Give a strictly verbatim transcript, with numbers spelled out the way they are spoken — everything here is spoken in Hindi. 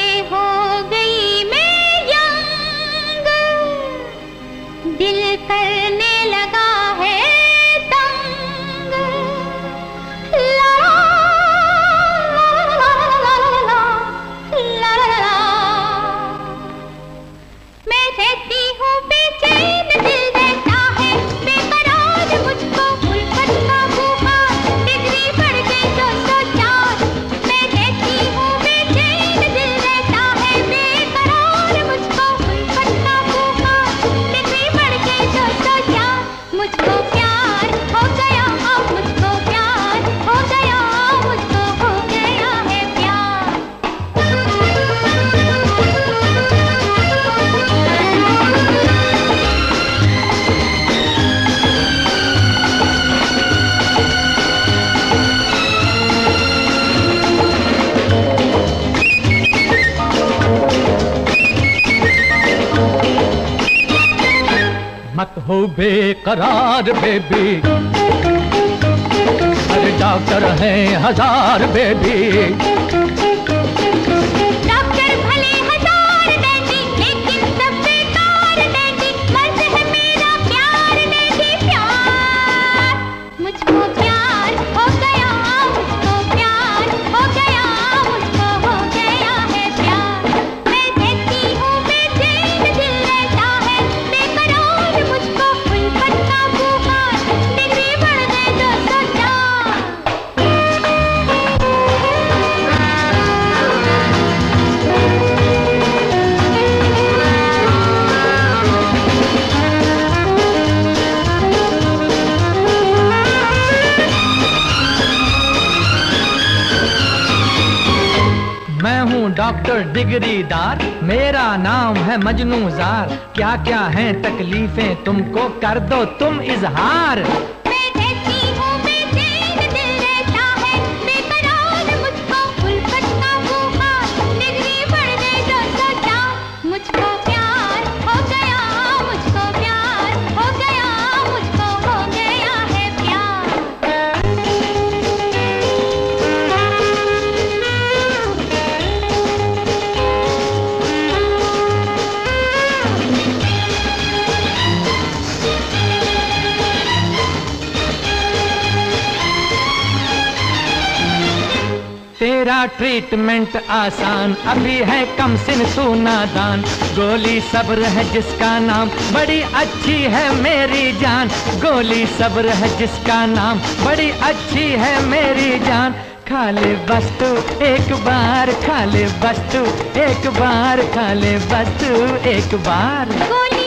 हो गई मैं यंग, दिल करने लगा है तंग। ला ला ला ला ला, मैं रहती हूँ बेचैन, दिल रहता है बेकरार, मुझको उल्फत का बुखार, डिग्री बढ़ गई दो सौ चार। मैं रहती हूँ बेचैन, दिल रहता है बेकरार, मुझको उल्फत का बुखार, डिग्री बढ़ गई दो सौ चार। मुझको प्यार हो गया, मुझको प्यार हो गया, मुझको हो गया है प्यार। मत हो बेकरार बेबी, अरे डॉक्टर हैं हजार बेबी। डॉक्टर भले हजार डैडी, लेकिन सब बेकार डैडी, मर्ज है मेरा प्यार डैडी प्यार। मुझको प्यार हो गया, मुझको प्यार हो गया, मुझको हो गया है प्यार। मैं रहती हूँ बेचैन, दिल रहता है बेकरार, मुझको उल्फत का बुखार, डिग्री बढ़ गई दो सौ चार। मैं हूँ डॉक्टर डिग्रीदार, मेरा नाम है मजनू जार। क्या क्या हैं तकलीफें तुमको, कर दो तुम इजहार। मैं रहती हूँ बेचैन, दिल रहता है बेकरार, मुझको उल्फत का बुखार, डिग्री बढ़ गई दो सौ चार। मुझको प्यार हो गया, मुझको प्यार हो गया, मुझको हो गया है प्यार। तेरा ट्रीटमेंट आसान, अभी है कम सिन तू नादान। गोली सब्र है जिसका नाम, बड़ी अच्छी है मेरी जान। गोली सब्र है जिसका नाम, बड़ी अच्छी है मेरी जान। खा ले बस तू एक बार, खा ले बस तू एक बार, खा ले बस तू एक बार। गोली